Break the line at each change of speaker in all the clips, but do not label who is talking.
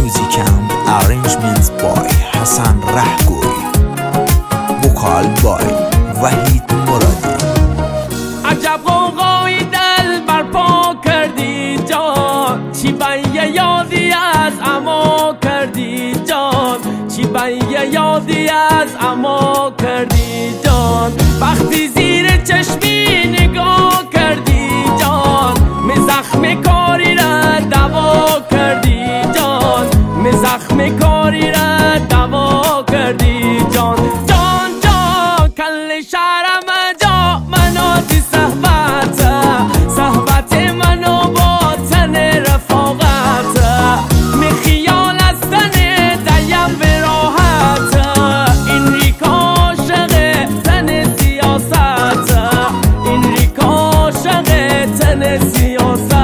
Music and arrangements by حسن رهگوی. وکال by وحید مرادی.
عجب قوقایی دل برپا کردی جان، چی بیه یادی از اما کردی جان، چی بیه یادی از اما کردی جان. وقتی زیر چشمی نگاه کردی جان، می زخم کاری را دوا کردی جان، می زخم کاری را دوا کردی جان. جان جان کل شهرم جا مناتی صحبت، صحبت منو با تن رفاقت، می خیال از تن دیم به راحت، این ریک عاشق تن سیاست، این ریک عاشق تن سیاست.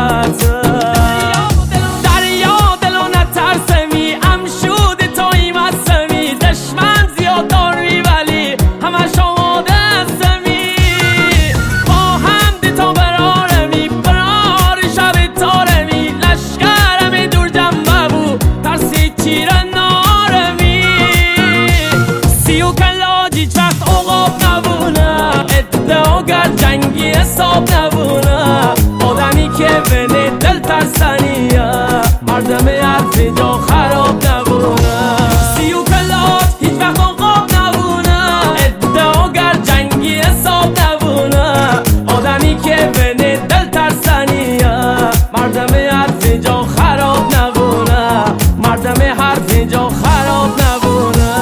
دریا دلو نترسمی امشود توی مستمی، دشمن زیاد داری ولی همش آماده هستمی، با هم دی تا برارمی برار شب تارمی، لشکرمی دور جنبه بو ترسی چیر نارمی، سیو کلاجی چخت اقاب نبونه، ادعاگر جنگی حساب نبونه، آدمی که بینه دل ترسنیه، مردم حرف جا خراب نبونه، سیو کلاج هیچ وقت اقاب نبونه، ادعاگر جنگی حساب نبونه، آدمی که بینه دل ترسنیه، مردم حرف جا خراب نبونه، مردم حرف جا خراب نبونه.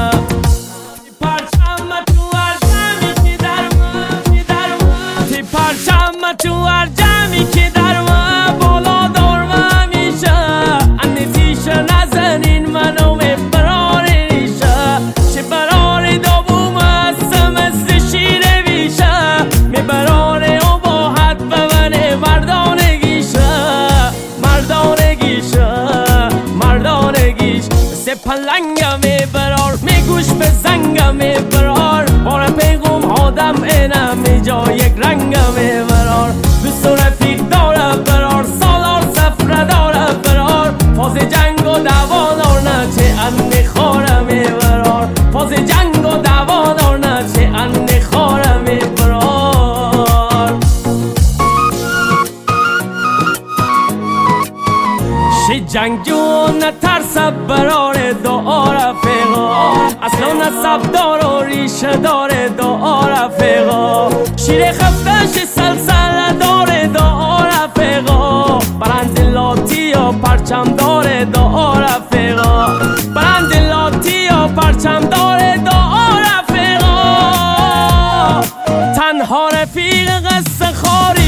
پرچم تو هر جمعی که در من، تی پرچم تو هر جمعی که در من بالا دار من میشه، انتیشه نزنین منو برار ریشه، چه برار دابوم هستم مثل شیر ویشه، می برار و باحت ببنه مردانگیشه، مردانگیشه، مردانگیش مثل پلنگم می برار، می گوش به زنگم می برار، بار پیغم آدم اینم می جا یک رنگم می برار، دوست و رفیق داره برار، سالار سفره داره برار، فاز جنگ و دعوا دار نه چه ان خواره می برار، فاز جنگ و دعوا دار نه چه ان خواره می برار. شی جنگجو نترس برار دعا رفیقا، اصلا نصب دار و ریشه دار دعا رفیقا، شیر خفتش سلسله دار دعا رفیقا، برند لاتی یا پرچم دار دعا رفیقا، برند لاتی یا پرچم دار دعا رفیقا، تنها رفیق قصه خاری